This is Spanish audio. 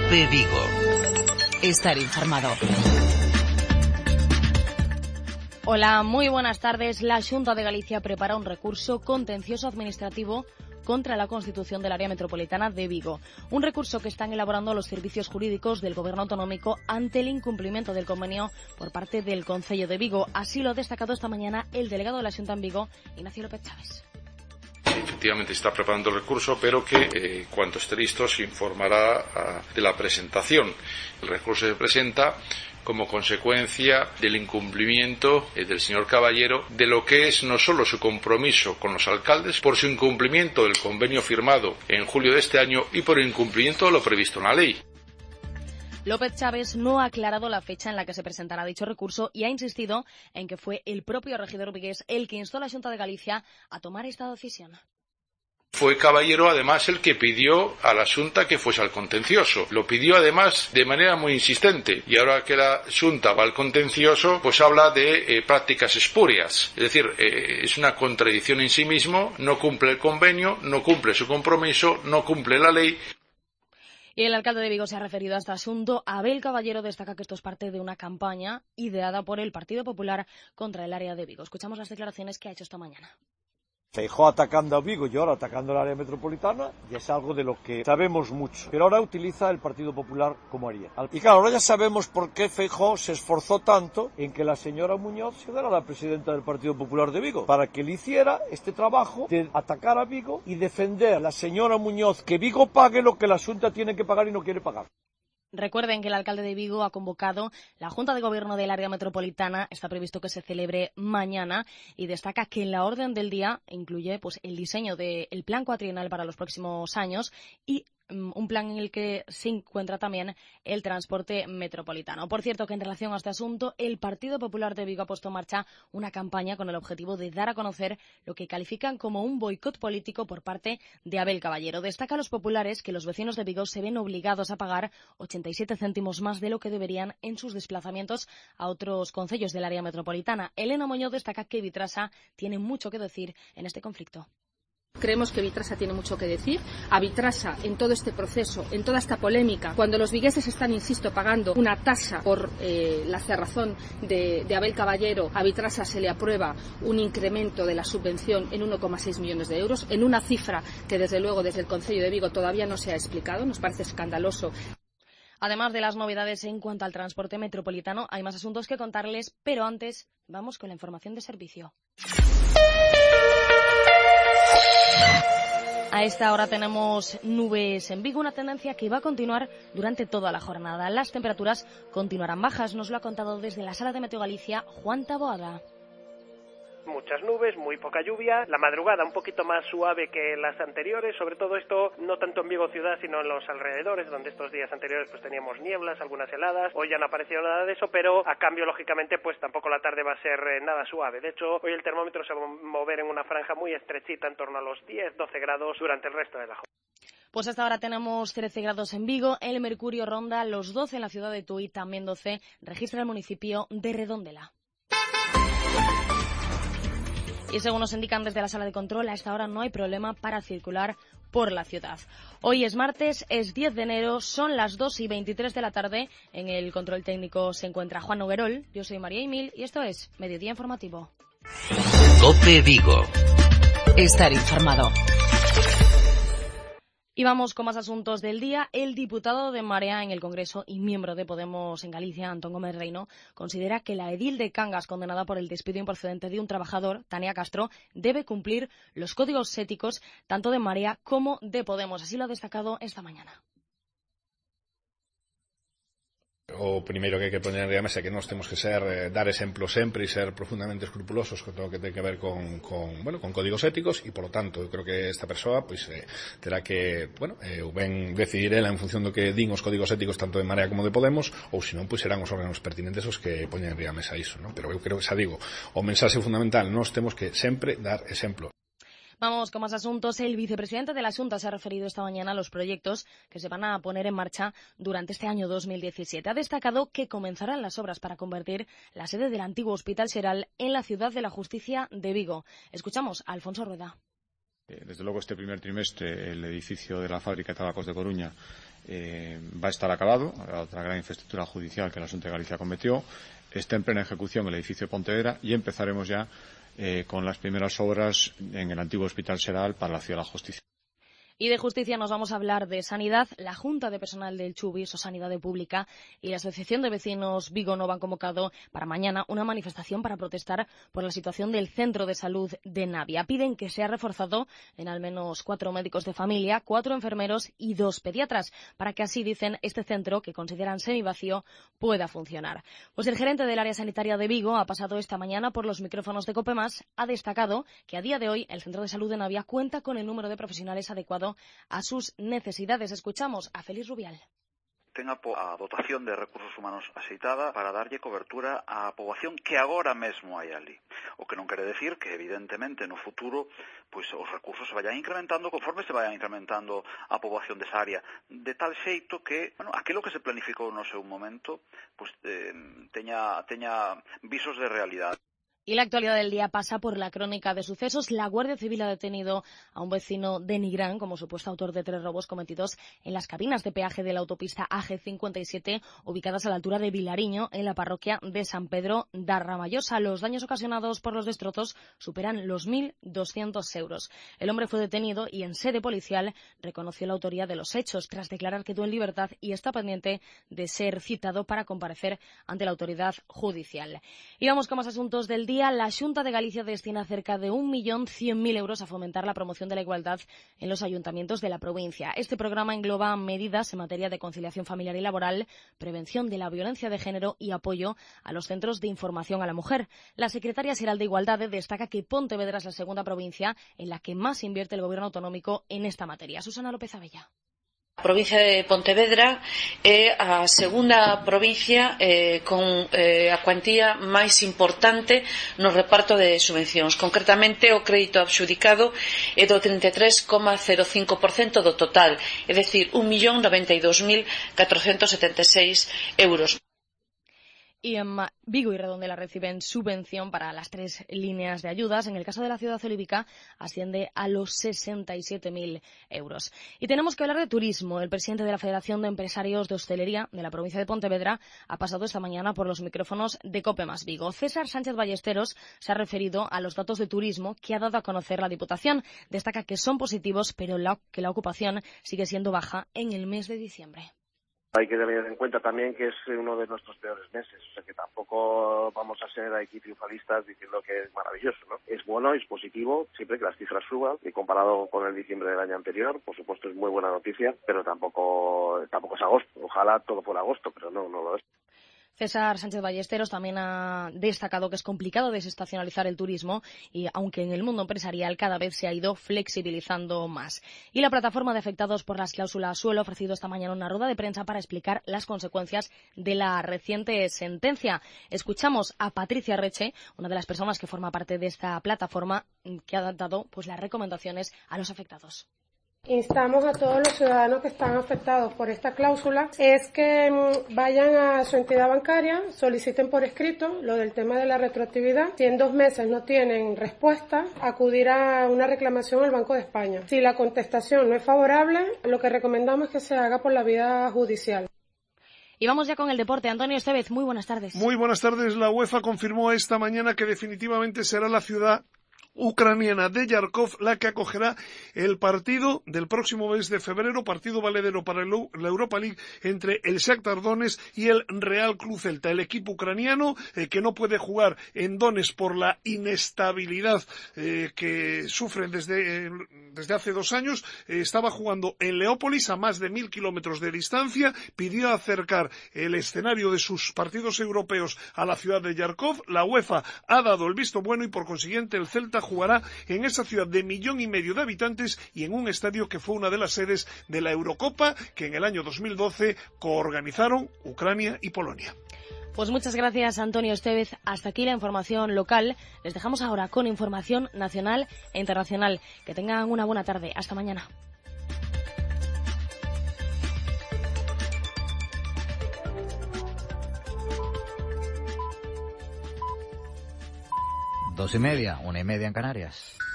COPE Vigo. Estar informado. Hola, muy buenas tardes. La Xunta de Galicia prepara un recurso contencioso administrativo contra la Constitución del Área Metropolitana de Vigo. Un recurso que están elaborando los servicios jurídicos del Gobierno autonómico ante el incumplimiento del convenio por parte del Concello de Vigo. Así lo ha destacado esta mañana el delegado de la Xunta en Vigo, Ignacio López Chaves. Efectivamente está preparando el recurso, pero que cuando esté listo se informará de la presentación. El recurso se presenta como consecuencia del incumplimiento del señor Caballero de lo que es no solo su compromiso con los alcaldes, por su incumplimiento del convenio firmado en julio de este año y por el incumplimiento de lo previsto en la ley. López Chaves no ha aclarado la fecha en la que se presentará dicho recurso y ha insistido en que fue el propio regidor vigués el que instó a la Xunta de Galicia a tomar esta decisión. Fue Caballero, además, el que pidió a la Xunta que fuese al contencioso. Lo pidió, además, de manera muy insistente. Y ahora que la Xunta va al contencioso, pues habla de prácticas espurias. Es decir, es una contradicción en sí mismo. No cumple el convenio, no cumple su compromiso, no cumple la ley. Y el alcalde de Vigo se ha referido a este asunto. Abel Caballero destaca que esto es parte de una campaña ideada por el Partido Popular contra el área de Vigo. Escuchamos las declaraciones que ha hecho esta mañana. Feijóo atacando a Vigo y ahora atacando el área metropolitana, y es algo de lo que sabemos mucho. Pero ahora utiliza el Partido Popular como haría. Y claro, ahora ya sabemos por qué Feijóo se esforzó tanto en que la señora Muñoz se fuera la presidenta del Partido Popular de Vigo, para que le hiciera este trabajo de atacar a Vigo y defender a la señora Muñoz que Vigo pague lo que la Xunta tiene que pagar y no quiere pagar. Recuerden que el alcalde de Vigo ha convocado la Junta de Gobierno del área metropolitana. Está previsto que se celebre mañana y destaca que en la orden del día incluye el diseño del plan cuatrienal para los próximos años y un plan en el que se encuentra también el transporte metropolitano. Por cierto, que en relación a este asunto, el Partido Popular de Vigo ha puesto en marcha una campaña con el objetivo de dar a conocer lo que califican como un boicot político por parte de Abel Caballero. Destaca a los populares que los vecinos de Vigo se ven obligados a pagar 87 céntimos más de lo que deberían en sus desplazamientos a otros concellos del área metropolitana. Elena Muñoz destaca que Vitrasa tiene mucho que decir en este conflicto. Creemos que Vitrasa tiene mucho que decir. A Vitrasa, en todo este proceso, en toda esta polémica, cuando los vigueses están, insisto, pagando una tasa por la cerrazón de Abel Caballero, a Vitrasa se le aprueba un incremento de la subvención en 1,6 millones de euros, en una cifra que, desde luego, desde el Concello de Vigo todavía no se ha explicado. Nos parece escandaloso. Además de las novedades en cuanto al transporte metropolitano, hay más asuntos que contarles, pero antes vamos con la información de servicio. A esta hora tenemos nubes en Vigo, una tendencia que va a continuar durante toda la jornada. Las temperaturas continuarán bajas, nos lo ha contado desde la Sala de Meteo Galicia Juan Taboada. Muchas nubes, muy poca lluvia, la madrugada un poquito más suave que las anteriores, sobre todo esto no tanto en Vigo ciudad sino en los alrededores, donde estos días anteriores pues teníamos nieblas, algunas heladas. Hoy ya no ha aparecido nada de eso, pero a cambio lógicamente pues tampoco la tarde va a ser nada suave. De hecho, hoy el termómetro se va a mover en una franja muy estrechita en torno a los 10-12 grados durante el resto de la jornada. Pues hasta ahora tenemos 13 grados en Vigo, el mercurio ronda los 12 en la ciudad de Tui, también 12 registra el municipio de Redondela. Y según nos indican desde la sala de control, a esta hora no hay problema para circular por la ciudad. Hoy es martes, es 10 de enero, son las 2:23 de la tarde. En el control técnico se encuentra Juan Noguerol, yo soy María Emil y esto es Mediodía Informativo. COPE Vigo. Estar informado. Y vamos con más asuntos del día. El diputado de Marea en el Congreso y miembro de Podemos en Galicia, Antón Gómez Reino, considera que la edil de Cangas condenada por el despido improcedente de un trabajador, Tania Castro, debe cumplir los códigos éticos tanto de Marea como de Podemos. Así lo ha destacado esta mañana. O primeiro que hai que poñer en mesa é que nós temos que dar exemplo sempre e ser profundamente escrupulosos con todo o que ten que ver con códigos éticos e, polo tanto, eu creo que esta persoa terá que, ou ben decidir ela en función do que din os códigos éticos tanto de Marea como de Podemos, ou senón, serán os órganos pertinentes os que poñen en mesa iso, non? Pero eu creo que, xa digo, o mensaxe fundamental, nós temos que sempre dar exemplo. Vamos con más asuntos. El vicepresidente de la Xunta se ha referido esta mañana a los proyectos que se van a poner en marcha durante este año 2017. Ha destacado que comenzarán las obras para convertir la sede del antiguo Hospital Xeral en la Ciudad de la Justicia de Vigo. Escuchamos a Alfonso Rueda. Desde luego, este primer trimestre el edificio de la fábrica de tabacos de Coruña va a estar acabado, la otra gran infraestructura judicial que la Xunta de Galicia cometió, está en plena ejecución el edificio de Pontevedra y empezaremos ya con las primeras obras en el antiguo Hospital Xeral para la Ciudad de la Justicia. Y de justicia nos vamos a hablar de sanidad. La Junta de Personal del Chubis o Sanidad Pública y la Asociación de Vecinos Vigo Nova han convocado para mañana una manifestación para protestar por la situación del Centro de Salud de Navia. Piden que sea reforzado en al menos 4 médicos de familia, 4 enfermeros y 2 pediatras, para que así, dicen, este centro, que consideran semivacío, pueda funcionar. Pues el gerente del área sanitaria de Vigo ha pasado esta mañana por los micrófonos de COPEMAS, ha destacado que a día de hoy el Centro de Salud de Navia cuenta con el número de profesionales adecuado a sus necesidades. Escuchamos a Félix Rubial. Ten a dotación de recursos humanos axeitada para darlle cobertura á poboación que agora mesmo hai ali. O que non quere decir que, evidentemente, no futuro pois os recursos se vayan incrementando conforme se vayan incrementando a poboación desa área, de tal xeito que, aquilo que se planificou no seu momento pois teña visos de realidade. Y la actualidad del día pasa por la crónica de sucesos. La Guardia Civil ha detenido a un vecino de Nigrán como supuesto autor de 3 robos cometidos en las cabinas de peaje de la autopista AG57, ubicadas a la altura de Vilariño, en la parroquia de San Pedro da Ramallosa. Los daños ocasionados por los destrozos superan los 1.200 euros. El hombre fue detenido y en sede policial reconoció la autoría de los hechos, tras declarar que quedó en libertad y está pendiente de ser citado para comparecer ante la autoridad judicial. Y vamos con más asuntos del día. La Xunta de Galicia destina cerca de 1.100.000 euros a fomentar la promoción de la igualdad en los ayuntamientos de la provincia. Este programa engloba medidas en materia de conciliación familiar y laboral, prevención de la violencia de género y apoyo a los centros de información a la mujer. La secretaria xeral de Igualdade destaca que Pontevedra es la segunda provincia en la que más invierte el gobierno autonómico en esta materia. Susana López Abella. A provincia de Pontevedra é a segunda provincia con a cuantía máis importante no reparto de subvencións. Concretamente, o crédito adxudicado é do 33,05% do total, é dicir, 1.092.476 euros. Y en Vigo y Redondela reciben subvención para las 3 líneas de ayudas. En el caso de la ciudad olívica asciende a los 67.000 euros. Y tenemos que hablar de turismo. El presidente de la Federación de Empresarios de Hostelería de la provincia de Pontevedra ha pasado esta mañana por los micrófonos de COPEMAS Vigo. César Sánchez Ballesteros se ha referido a los datos de turismo que ha dado a conocer la Diputación. Destaca que son positivos, pero que la ocupación sigue siendo baja en el mes de diciembre. Hay que tener en cuenta también que es uno de nuestros peores meses, o sea que tampoco vamos a ser aquí triunfalistas diciendo que es maravilloso, ¿no? Es bueno, es positivo, siempre que las cifras suban, y comparado con el diciembre del año anterior, por supuesto es muy buena noticia, pero tampoco es agosto. Ojalá todo fuera agosto, pero no lo es. César Sánchez Ballesteros también ha destacado que es complicado desestacionalizar el turismo y aunque en el mundo empresarial cada vez se ha ido flexibilizando más. Y la plataforma de afectados por las cláusulas suelo ha ofrecido esta mañana una rueda de prensa para explicar las consecuencias de la reciente sentencia. Escuchamos a Patricia Reche, una de las personas que forma parte de esta plataforma, que ha dado las recomendaciones a los afectados. Instamos a todos los ciudadanos que están afectados por esta cláusula es que vayan a su entidad bancaria, soliciten por escrito lo del tema de la retroactividad. Si en 2 meses no tienen respuesta, acudir a una reclamación al Banco de España. Si la contestación no es favorable, lo que recomendamos es que se haga por la vía judicial. Y vamos ya con el deporte. Antonio Estevez, muy buenas tardes. Muy buenas tardes. La UEFA confirmó esta mañana que definitivamente será la ciudad ucraniana de Yarkov la que acogerá el partido del próximo mes de febrero, partido valedero para la Europa League entre el Shakhtar Donetsk y el Real Club Celta. El equipo ucraniano que no puede jugar en Donetsk por la inestabilidad que sufren desde hace 2 años, estaba jugando en Leópolis a más de 1.000 kilómetros de distancia, pidió acercar el escenario de sus partidos europeos a la ciudad de Yarkov. La UEFA ha dado el visto bueno y por consiguiente el Celta jugará en esa ciudad de 1,5 millones de habitantes y en un estadio que fue una de las sedes de la Eurocopa que en el año 2012 coorganizaron Ucrania y Polonia. Pues muchas gracias, Antonio Estevez. Hasta aquí la información local. Les dejamos ahora con información nacional e internacional. Que tengan una buena tarde. Hasta mañana. Dos y media, 1:30 en Canarias.